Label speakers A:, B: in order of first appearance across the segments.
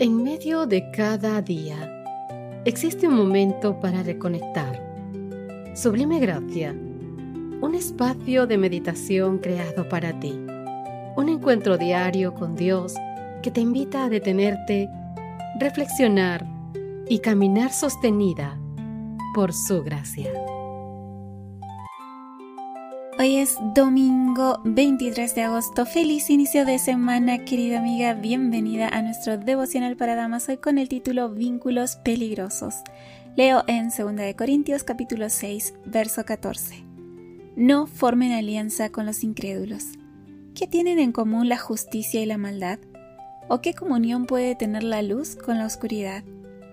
A: En medio de cada día, existe un momento para reconectar. Sublime Gracia, un espacio de meditación creado para ti. Un encuentro diario con Dios que te invita a detenerte, reflexionar y caminar sostenida por su gracia.
B: Hoy es domingo 23 de agosto. Feliz inicio de semana, querida amiga. Bienvenida a nuestro devocional para damas, hoy con el título Vínculos peligrosos. Leo en 2 de Corintios capítulo 6, verso 14. No formen alianza con los incrédulos. ¿Qué tienen en común la justicia y la maldad? ¿O qué comunión puede tener la luz con la oscuridad?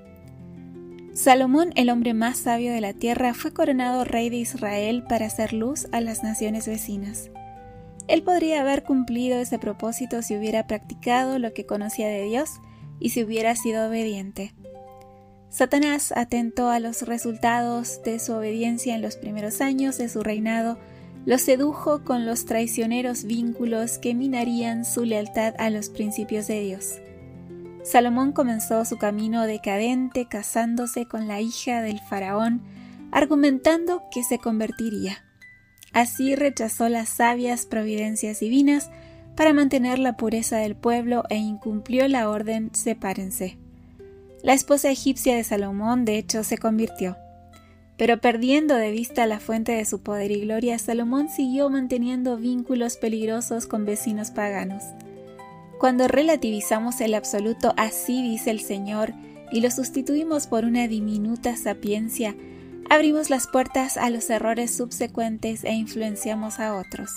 B: Salomón, el hombre más sabio de la tierra, fue coronado rey de Israel para hacer luz a las naciones vecinas. Él podría haber cumplido ese propósito si hubiera practicado lo que conocía de Dios y si hubiera sido obediente. Satanás, atento a los resultados de su obediencia en los primeros años de su reinado, lo sedujo con los traicioneros vínculos que minarían su lealtad a los principios de Dios. Salomón comenzó su camino decadente casándose con la hija del faraón, argumentando que se convertiría. Así rechazó las sabias providencias divinas para mantener la pureza del pueblo e incumplió la orden sepárense. La esposa egipcia de Salomón, de hecho, se convirtió. Pero perdiendo de vista la fuente de su poder y gloria, Salomón siguió manteniendo vínculos peligrosos con vecinos paganos. Cuando relativizamos el absoluto "así dice el Señor" y lo sustituimos por una diminuta sapiencia, abrimos las puertas a los errores subsecuentes e influenciamos a otros.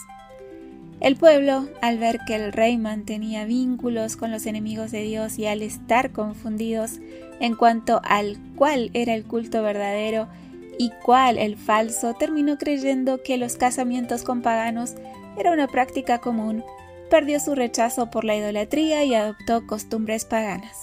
B: El pueblo, al ver que el rey mantenía vínculos con los enemigos de Dios y al estar confundidos en cuanto al cuál era el culto verdadero y cuál el falso, terminó creyendo que los casamientos con paganos era una práctica común. Perdió su rechazo por la idolatría y adoptó costumbres paganas.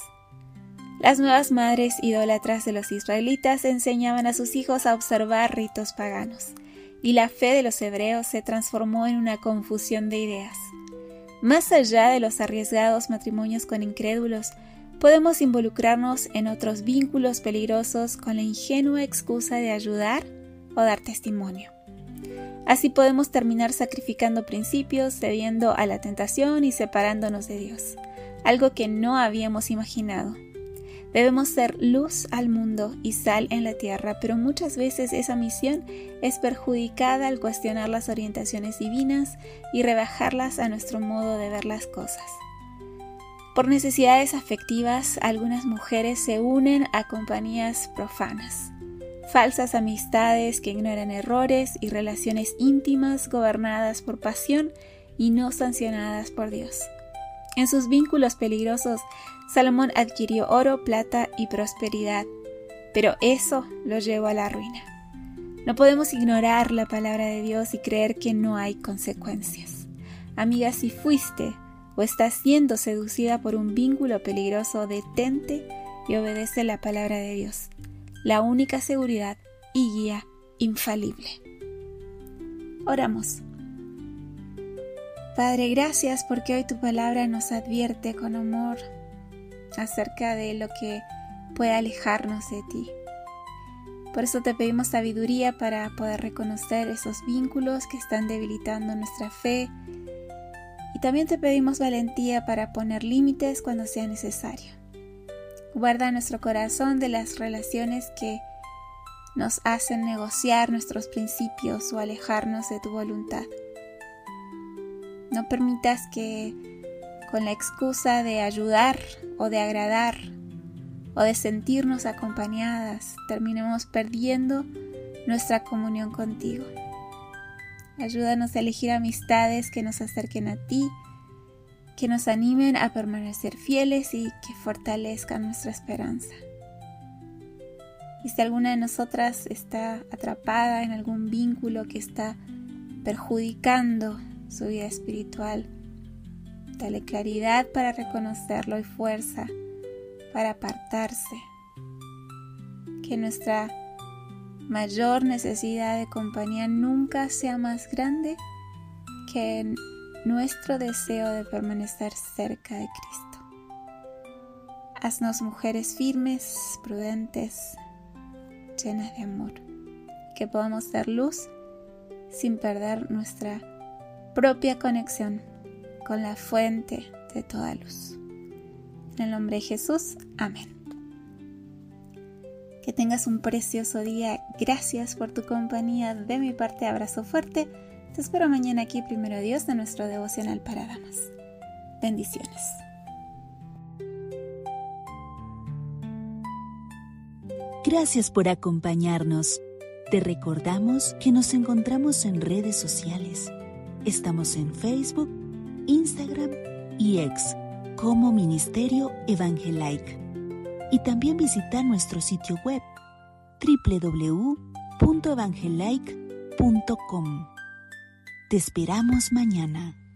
B: Las nuevas madres idólatras de los israelitas enseñaban a sus hijos a observar ritos paganos, y la fe de los hebreos se transformó en una confusión de ideas. Más allá de los arriesgados matrimonios con incrédulos, podemos involucrarnos en otros vínculos peligrosos con la ingenua excusa de ayudar o dar testimonio. Así podemos terminar sacrificando principios, cediendo a la tentación y separándonos de Dios, algo que no habíamos imaginado. Debemos ser luz al mundo y sal en la tierra, pero muchas veces esa misión es perjudicada al cuestionar las orientaciones divinas y rebajarlas a nuestro modo de ver las cosas. Por necesidades afectivas, algunas mujeres se unen a compañías profanas. Falsas amistades que ignoran errores y relaciones íntimas gobernadas por pasión y no sancionadas por Dios. En sus vínculos peligrosos, Salomón adquirió oro, plata y prosperidad, pero eso lo llevó a la ruina. No podemos ignorar la palabra de Dios y creer que no hay consecuencias. Amiga, si fuiste o estás siendo seducida por un vínculo peligroso, detente y obedece la palabra de Dios, la única seguridad y guía infalible. Oramos. Padre, gracias porque hoy tu palabra nos advierte con amor acerca de lo que puede alejarnos de ti. Por eso te pedimos sabiduría para poder reconocer esos vínculos que están debilitando nuestra fe, y también te pedimos valentía para poner límites cuando sea necesario. Guarda nuestro corazón de las relaciones que nos hacen negociar nuestros principios o alejarnos de tu voluntad. No permitas que con la excusa de ayudar o de agradar o de sentirnos acompañadas terminemos perdiendo nuestra comunión contigo. Ayúdanos a elegir amistades que nos acerquen a ti, que nos animen a permanecer fieles y que fortalezcan nuestra esperanza. Y si alguna de nosotras está atrapada en algún vínculo que está perjudicando su vida espiritual, dale claridad para reconocerlo y fuerza para apartarse. Que nuestra mayor necesidad de compañía nunca sea más grande que nuestro deseo de permanecer cerca de Cristo. Haznos mujeres firmes, prudentes, llenas de amor, que podamos ser luz sin perder nuestra propia conexión con la fuente de toda luz. En el nombre de Jesús, amén. Que tengas un precioso día. Gracias por tu compañía. De mi parte, abrazo fuerte. Te espero mañana aquí, primero Dios, de nuestro devocional para damas. Bendiciones.
C: Gracias por acompañarnos. Te recordamos que nos encontramos en redes sociales. Estamos en Facebook, Instagram y X como Ministerio Evangelike. Y también visita nuestro sitio web www.evangelike.com. Te esperamos mañana.